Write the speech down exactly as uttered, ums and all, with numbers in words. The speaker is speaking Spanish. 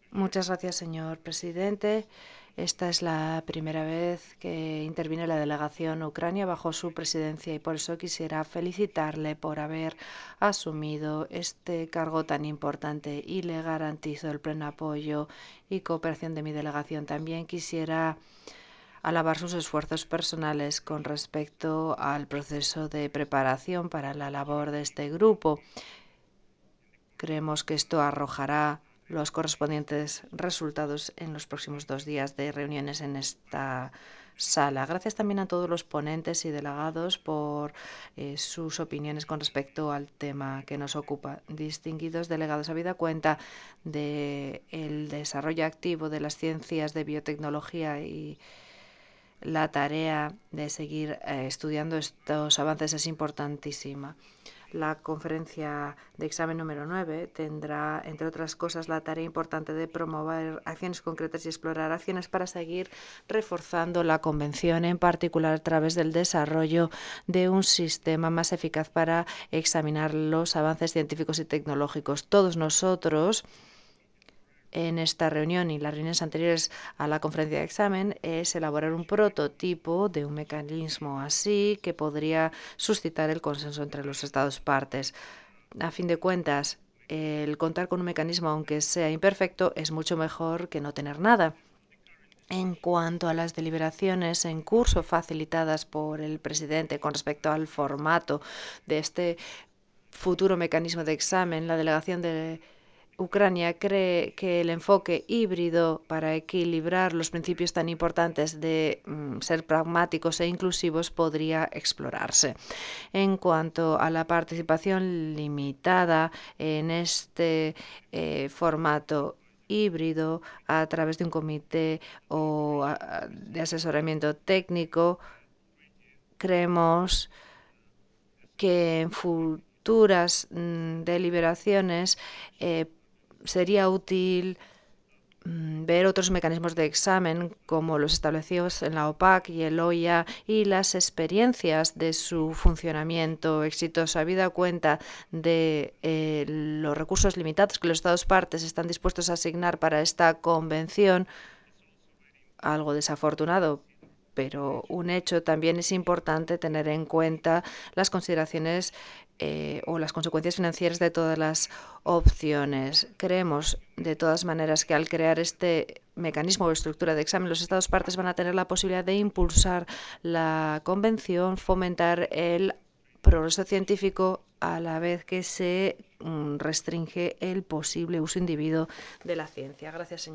Muchas gracias, señor presidente. Esta es la primera vez que interviene la delegación Ucrania bajo su presidencia y por eso quisiera felicitarle por haber asumido este cargo tan importante y le garantizo el pleno apoyo y cooperación de mi delegación. También quisiera alabar sus esfuerzos personales con respecto al proceso de preparación para la labor de este grupo. Creemos que esto arrojará los correspondientes resultados en los próximos dos días de reuniones en esta sala. Gracias también a todos los ponentes y delegados por eh, sus opiniones con respecto al tema que nos ocupa. Distinguidos delegados, habida cuenta del desarrollo activo de las ciencias de biotecnología y la tarea de seguir eh, estudiando estos avances es importantísima. La conferencia de examen número nueve tendrá, entre otras cosas, la tarea importante de promover acciones concretas y explorar acciones para seguir reforzando la Convención, en particular a través del desarrollo de un sistema más eficaz para examinar los avances científicos y tecnológicos. Todos nosotros, en esta reunión y las reuniones anteriores a la conferencia de examen, es elaborar un prototipo de un mecanismo así que podría suscitar el consenso entre los Estados partes. A fin de cuentas, el contar con un mecanismo, aunque sea imperfecto, es mucho mejor que no tener nada. En cuanto a las deliberaciones en curso facilitadas por el presidente con respecto al formato de este futuro mecanismo de examen, la delegación de Ucrania cree que el enfoque híbrido para equilibrar los principios tan importantes de mm, ser pragmáticos e inclusivos podría explorarse. En cuanto a la participación limitada en este eh, formato híbrido a través de un comité o a, de asesoramiento técnico, creemos que en futuras mmm, deliberaciones eh, sería útil ver otros mecanismos de examen como los establecidos en la O P A C y el O I A y las experiencias de su funcionamiento exitoso, habida cuenta de eh, los recursos limitados que los Estados partes están dispuestos a asignar para esta convención. Algo desafortunado, pero un hecho. También es importante tener en cuenta las consideraciones eh, o las consecuencias financieras de todas las opciones. Creemos, de todas maneras, que al crear este mecanismo o estructura de examen, los Estados partes van a tener la posibilidad de impulsar la convención, fomentar el progreso científico a la vez que se mm, restringe el posible uso indebido de la ciencia. Gracias, señor.